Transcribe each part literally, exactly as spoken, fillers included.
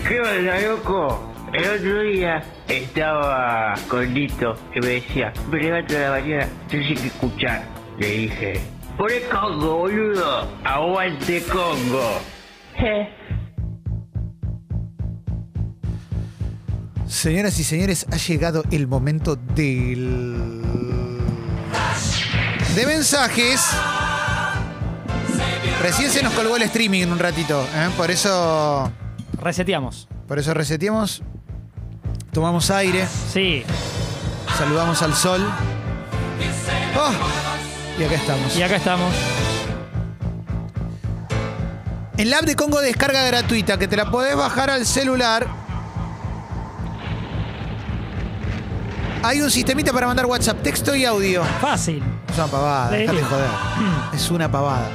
¿Qué onda, loco? El otro día estaba con Lito y me decía, me levanto de la mañana, tienes que escuchar. Le dije, poné Congo, boludo. Aguante Congo. Je. Señoras y señores, ha llegado el momento del... de mensajes. Recién se nos colgó el streaming en un ratito, ¿eh? Por eso... Reseteamos. Por eso reseteamos. Tomamos aire. Sí. Saludamos al sol. Oh, y acá estamos. Y acá estamos. En la app de Congo descarga gratuita, que te la podés bajar al celular. Hay un sistemita para mandar WhatsApp, texto y audio. Fácil. Es una pavada, Sí. déjate de joder. Es una pavada.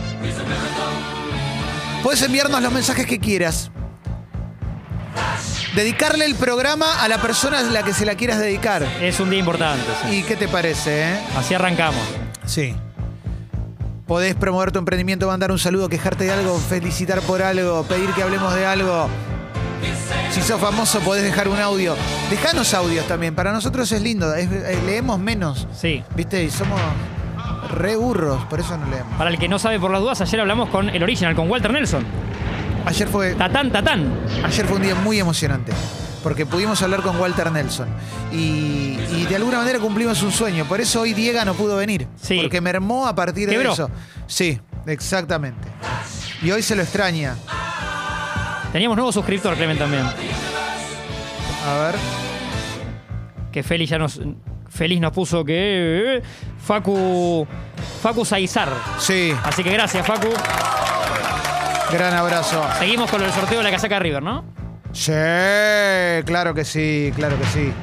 Puedes enviarnos los mensajes que quieras. Dedicarle el programa a la persona a la que se la quieras dedicar. Es un día importante. Sí. ¿Y qué te parece, eh? Así arrancamos. Sí. Podés promover tu emprendimiento, mandar un saludo, quejarte de algo, felicitar por algo, pedir que hablemos de algo. Si sos famoso podés dejar un audio. Dejanos audios también. Para nosotros es lindo. Es- eh, leemos menos. Sí. ¿Viste? Y somos re burros. Por eso no leemos. Para el que no sabe por las dudas, ayer hablamos con el original, con Walter Nelson. Ayer fue, Tatán, tatán. ayer fue un día muy emocionante. Porque pudimos hablar con Walter Nelson. Y, y de alguna manera cumplimos un sueño. Por eso hoy Diego no pudo venir. Sí. Porque mermó a partir Quebró. de eso. Sí, exactamente. Y hoy se lo extraña. Teníamos nuevo suscriptor, Clemen, también. A ver. Que Félix ya nos... Félix nos puso que... Facu... Facu Saizar. Sí, Así que gracias, Facu. gran abrazo. Seguimos con el sorteo de la casaca River, ¿no? Sí, claro que sí, claro que sí.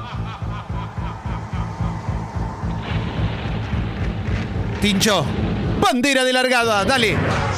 Tincho, bandera de largada, dale.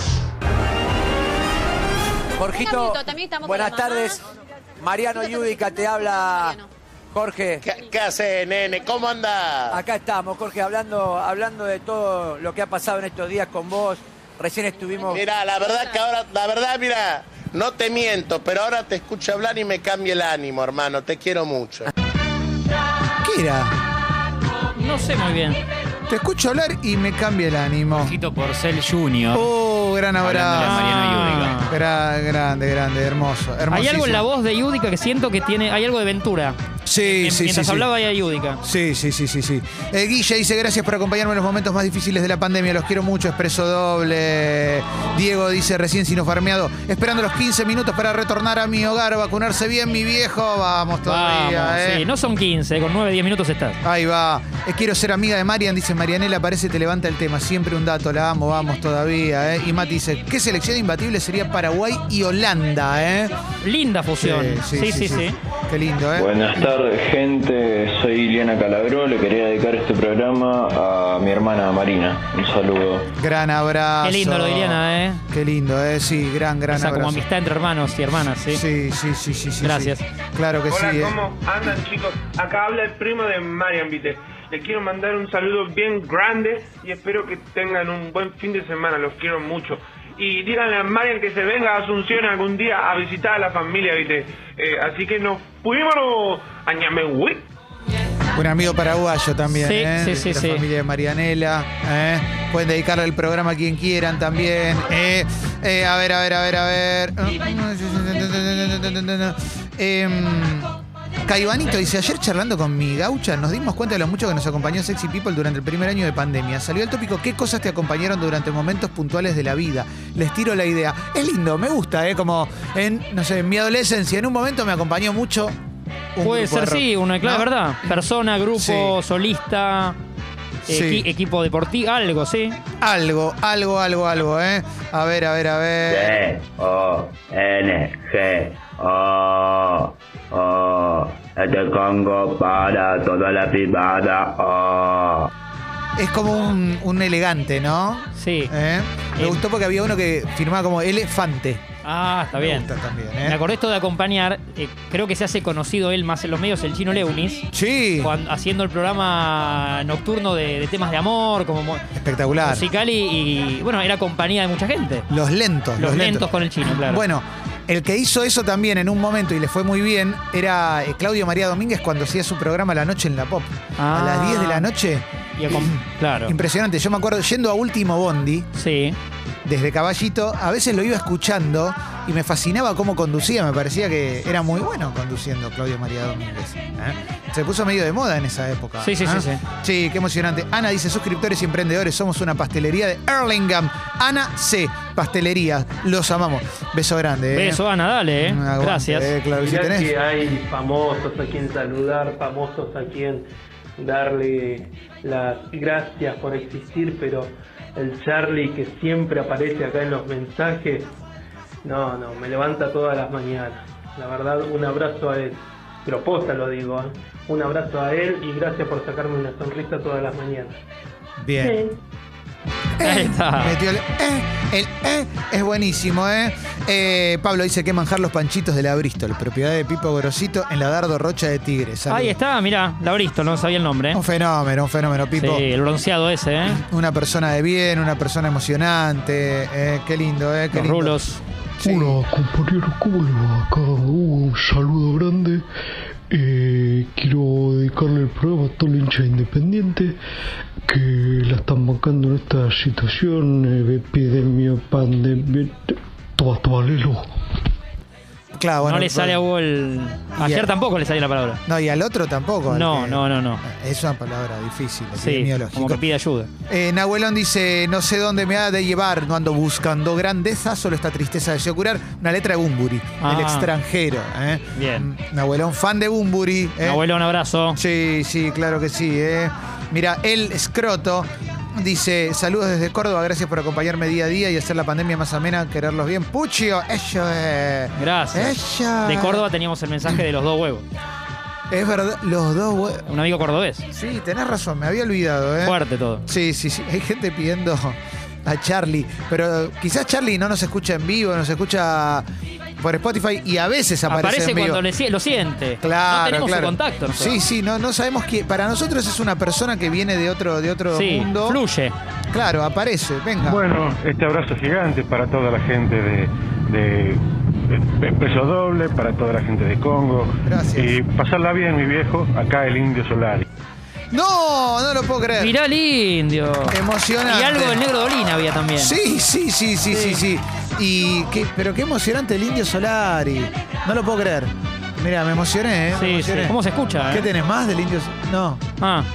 Jorgito, minutos, también estamos buenas con la mamá. tardes. Mariano Yudica te habla. Jorge, ¿Qué, qué haces, nene? ¿Cómo andás? acá estamos, Jorge, hablando, hablando de todo lo que ha pasado en estos días con vos. Recién estuvimos... Mirá, la verdad que ahora, la verdad, mira, no te miento, pero ahora te escucho hablar y me cambia el ánimo, hermano. Te quiero mucho. ¿Qué era? No sé muy bien. Te escucho hablar y me cambia el ánimo. Ojito Porcel junior Oh, gran Hablándole a abrazo. Mariano Yudica. Gra- grande, grande, hermoso. Hay hermosísimo. algo en la voz de Yudica que siento que tiene... Hay algo de Ventura. Sí, En- sí, Mientras sí, sí. hablaba ahí a Yudica. Sí, sí, sí, sí, sí. Eh, Guille dice, gracias por acompañarme en los momentos más difíciles de la pandemia. Los quiero mucho, expreso doble. Diego dice, recién sino farmeado. Esperando los quince minutos para retornar a mi hogar, vacunarse bien, mi viejo. Vamos todavía, Vamos, eh. sí. No son quince, con nueve, diez minutos estás. Ahí va. Eh, quiero ser amiga de Marian, dice Marianela, parece te levanta el tema. Siempre un dato, la amo, vamos todavía, eh. Y Mati dice, ¿qué selección imbatible sería Paraguay y Holanda, eh? Linda fusión. Sí, sí, sí. Qué lindo, eh. Buenas tardes, gente. Soy Liliana Calabró. Le quería dedicar este programa a mi hermana Marina. Un saludo. Gran abrazo. Qué lindo lo de Liliana, ¿eh? Qué lindo, eh. Sí, gran, gran Esa abrazo. como amistad entre hermanos y hermanas, ¿sí? Sí, sí, sí, sí, sí. Gracias. sí. Claro que Hola, sí. eh. ¿cómo andan, chicos? Acá habla el primo de Marian, ¿viste? Les quiero mandar un saludo bien grande y espero que tengan un buen fin de semana. Los quiero mucho. Y díganle a Marian que se venga a Asunción algún día a visitar a la familia, ¿viste? Eh, así que nos fuimos a Ñamehuí. Un amigo paraguayo también, Sí, ¿eh? sí, De sí, la sí. familia de Marianela, ¿eh? Pueden dedicarle el programa a quien quieran también. ¿eh? Eh, a ver, a ver, a ver, a ver. Em, Caibanito dice, ayer charlando con mi gaucha nos dimos cuenta de lo mucho que nos acompañó Sexy People durante el primer año de pandemia. Salió el tópico, ¿qué cosas te acompañaron durante momentos puntuales de la vida? Les tiro la idea. Es lindo, me gusta, ¿eh? Como en, no sé, en mi adolescencia, en un momento me acompañó mucho un Puede grupo de ser, rock, sí, una clave, ¿no? ¿verdad? Persona, grupo, Sí. solista, Sí. equi- equipo deportivo, algo, ¿sí? Algo, algo, algo, algo, ¿eh? A ver, a ver, a ver. C O N G O O Este Congo para toda la privada. Oh. Es como un, un elegante, ¿no? Sí. ¿Eh? Me Eh. gustó porque había uno que firmaba como elefante. Ah, está Me bien. gusta también, Me ¿eh? acordé esto de acompañar, eh, creo que se hace conocido él más en los medios, el Chino Leunis, Sí, cuando- haciendo el programa nocturno de, de temas de amor, como mo- espectacular. musical y, y, bueno, era compañía de mucha gente. Los lentos, Los lentos con el Chino, claro. Bueno, El que hizo eso también en un momento y le fue muy bien era eh, Claudio María Domínguez cuando hacía su programa La Noche en la Pop. Ah. A las diez de la noche. Y con- claro. Impresionante. Yo me acuerdo yendo a Último Bondi, Sí. desde Caballito, a veces lo iba escuchando y me fascinaba cómo conducía. Me parecía que era muy bueno conduciendo Claudio María Domínguez. ¿eh? Se puso medio de moda en esa época. Sí, sí, ¿eh? sí, sí. Sí, qué emocionante. Ana dice, suscriptores y emprendedores, somos una pastelería de Erlingham. Ana C, pastelería, los amamos. Beso grande. ¿eh? Beso, Ana, dale, eh. Un aguante, Gracias. eh, claro que sí Mirá tenés. que hay famosos a quien saludar, famosos a quien darle las gracias por existir, pero el Charlie que siempre aparece acá en los mensajes, no, no, me levanta todas las mañanas. La verdad, un abrazo a él. Pero posta lo digo, ¿eh? Un abrazo a él y gracias por sacarme una sonrisa todas las mañanas. Bien. Ahí está. Metió el eh, el eh, es buenísimo, ¿eh? Eh, Pablo dice que manjar los panchitos de la Bristol, propiedad de Pipo Grosito en la Dardo Rocha de Tigre. Salud. Ahí está, mirá, la Bristol, no sabía el nombre. ¿eh? Un fenómeno, un fenómeno, Pipo. Sí, el bronceado ese, ¿eh? Una persona de bien, una persona emocionante. Eh, qué lindo, ¿eh? Qué Los lindo. rulos. Sí. Hola compañero, ¿cómo le va? Acá Hugo, un saludo grande. Eh, quiero dedicarle el programa a todo el hincha independiente que la están bancando en esta situación, eh, epidemia, pandemia. Toma, toma, lelo. Claro, bueno, no le sale a Hugo el... Y Ayer a- tampoco le salió la palabra. No, y al otro tampoco. al No, que- no, no, no. Es una palabra difícil, Sí, epidemiológico. como que pide ayuda. Eh, Nahuelón dice, no sé dónde me ha de llevar, no ando buscando grandeza, solo esta tristeza deseo curar. Una letra de Bumburi, Ah. el extranjero. ¿eh? Bien. Mm, Nahuelón, fan de Bumburi. ¿eh? Abuelo, un abrazo. Sí, sí, claro que sí. ¿eh? Mira, el escroto dice, saludos desde Córdoba, gracias por acompañarme día a día y hacer la pandemia más amena, quererlos bien. Puchio, eso es. Gracias. Ella. De Córdoba teníamos el mensaje de los dos huevos. Es verdad, los dos hue- Un amigo cordobés. Sí, tenés razón, me había olvidado. ¿eh? Fuerte todo. Sí, sí, sí. Hay gente pidiendo a Charlie. Pero quizás Charlie no nos escucha en vivo, nos escucha por Spotify y a veces aparece, Aparece en vivo. cuando le, sie- lo siente. Claro, no tenemos claro. su contacto. nosotros. Sí, sí, no, no sabemos quién. Para nosotros es una persona que viene de otro, de otro Sí, mundo. fluye. Claro, aparece, venga. Bueno, este abrazo gigante para toda la gente de, de, de Peso Doble, para toda la gente de Congo. Gracias. Y pasarla bien, mi viejo, acá el Indio Solari. No, no lo puedo creer. Mirá el indio. Emocionante. Y algo del negro Dolina había también. Sí, sí, sí, sí, sí, sí. Y qué, pero qué emocionante el Indio Solari. No lo puedo creer. Mira, me emocioné, ¿eh? Me Sí, sí. emocioné. ¿Cómo se escucha? ¿Qué eh? tenés más del Indio? No, Ah,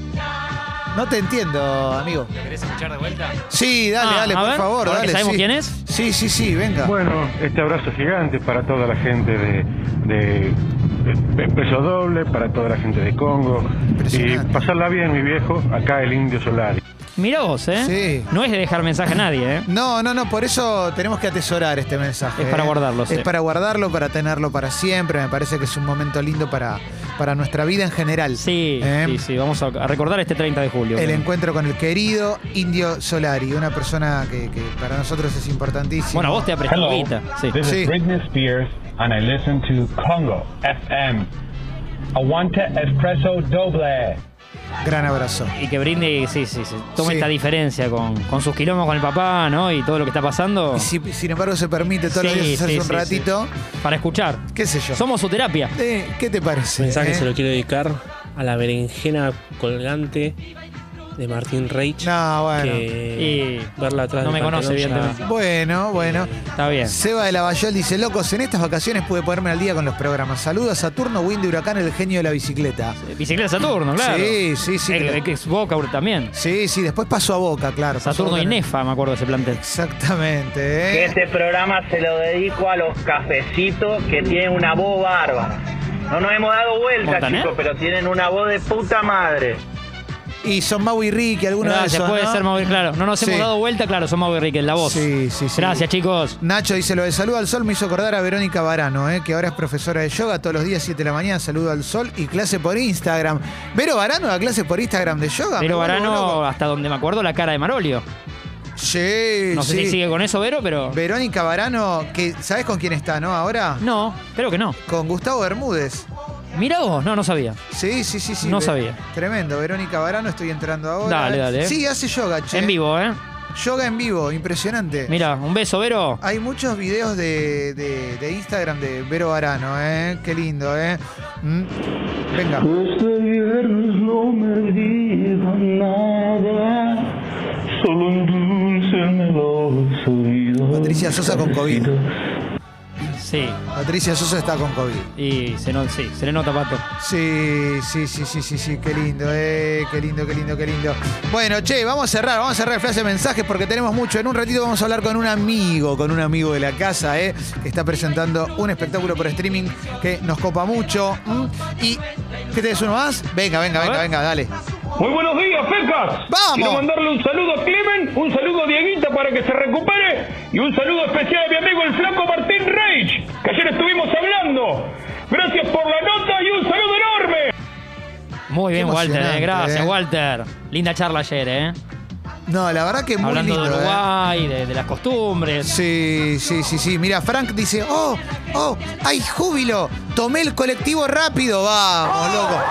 no te entiendo, amigo. ¿lo querés escuchar de vuelta? Sí, dale, Ah, dale, a por ver, favor, ahora que dale. sabemos sí. quién es. Sí, sí, sí, venga. Bueno, este abrazo gigante para toda la gente de, de, de Peso Doble, para toda la gente de Congo. Y Impresionante. pasarla bien, mi viejo, acá el Indio Solari. Mirá vos, ¿eh? Sí. No es de dejar mensaje a nadie, ¿eh? No, no, no, por eso tenemos que atesorar este mensaje. Es para ¿eh? guardarlo, Es sí. para guardarlo, para tenerlo para siempre. Me parece que es un momento lindo para, para nuestra vida en general. Sí, ¿Eh? sí, sí. Vamos a, a recordar este treinta de julio. El ¿no? encuentro con el querido Indio Solari, una persona que, que para nosotros es importantísima. Bueno, vos te aprestó Hello, guita. Sí. this Sí. is Britney Spears, and I listen to Congo F M. Aguante Espresso Doble. Gran abrazo. Y que Brindy, sí, sí, sí. Tome Sí. esta diferencia con, con sus quilombos con el papá, ¿no? Y todo lo que está pasando. Y si, sin embargo se permite todos Sí, los días hacerse sí, un sí, ratito, Para escuchar. qué sé yo. Somos su terapia. Eh, ¿Qué te parece? Mensaje eh? se lo quiero dedicar a la berenjena colgante de Martín Reich. No, bueno. Que Y verla atrás no del me conoce, pantalón ya- evidentemente. Bueno, bueno. Está bien. Seba de Lavallol dice, locos, en estas vacaciones pude ponerme al día con los programas. Saludos a Saturno, Wind de Huracán, el genio de la bicicleta. Bicicleta Saturno, claro. Sí, sí, sí. El, claro. el que es Boca también. Sí, sí, después pasó a Boca, claro. pasó a Saturno Boca. y Nefa, me acuerdo de ese plantel. Exactamente, ¿eh? Este programa se lo dedico a los cafecitos que tienen una voz bárbara. No nos hemos dado vuelta, ¿Montaner? chicos, pero tienen una voz de puta madre. Y son Mau y Ricky, algunos de Gracias, esos, puede ¿no? ser Mau y- claro. No nos Sí. hemos dado vuelta, claro, son Mau y Ricky, la voz. Sí, sí, sí. Gracias, chicos. Nacho dice, lo de Saludo al Sol me hizo acordar a Verónica Varano, ¿eh? que ahora es profesora de yoga todos los días, siete de la mañana, Saludo al Sol y clase por Instagram. ¿Vero Varano da clase por Instagram de yoga? Pero Me vuelvo Varano, loco. hasta donde me acuerdo, la cara de Marolio. Sí, No sé sí. si sigue con eso, Vero, pero. Verónica Varano, que ¿sabés con quién está, no? Ahora. No, creo que no. Con Gustavo Bermúdez. Mira vos, no, no sabía. Sí, sí, sí, sí. No Ve- sabía. Tremendo. Verónica Varano, estoy entrando ahora. Dale, dale. Sí, hace yoga, che. En vivo, ¿eh? Yoga en vivo, impresionante. Mira, un beso, Vero. Hay muchos videos de, de, de Instagram de Vero Arano, ¿eh? Qué lindo, ¿eh? Mm. Venga. Este viernes no me digan nada, solo endulcenme los oídos. Patricia Sosa con COVID. Sí. Patricia Sosa está con COVID. Y se, no, sí, se le nota, Pato. Sí, sí, sí, sí, sí, sí, qué lindo, eh, qué lindo, qué lindo, qué lindo. Bueno, che, vamos a cerrar, vamos a cerrar el flash de mensajes porque tenemos mucho. En un ratito vamos a hablar con un amigo, con un amigo de la casa, eh, que está presentando un espectáculo por streaming que nos copa mucho. ¿Mm? ¿Y qué tenés uno más? Venga, venga, venga, venga, dale. Muy buenos días, Pecas. ¡Vamos! Quiero mandarle un saludo a Clemen, un saludo a Dieguita para que se recupere y un saludo especial a mi amigo el flaco Martín Reich, que ayer estuvimos hablando. Gracias por la nota y un saludo enorme. Muy bien, Qué Walter, eh, gracias, eh. Walter. Linda charla ayer, ¿eh? No, la verdad que muy Hablando lindo. de eh. Uruguay, de, de las costumbres. Sí, sí, sí, sí. Mira, Frank dice, oh, oh, hay júbilo. Tomé el colectivo rápido. Vamos, loco.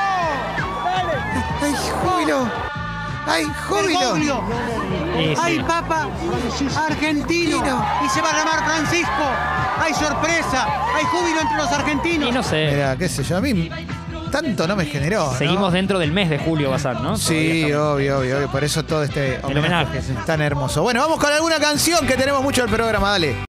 ¡Ay, júbilo! ¡Ay, júbilo! Sí, sí. ¡Ay, papa! ¡Argentino! Y se va a llamar Francisco. ¡Hay sorpresa! ¡Hay júbilo entre los argentinos! Y no sé. Mira, qué sé yo, a mí tanto no me generó, ¿no? Seguimos dentro del mes de julio, Bazán, ¿no? Sí, obvio, obvio, obvio. Por eso todo este El homenaje, sí. tan hermoso. Bueno, vamos con alguna canción que tenemos mucho del programa, dale.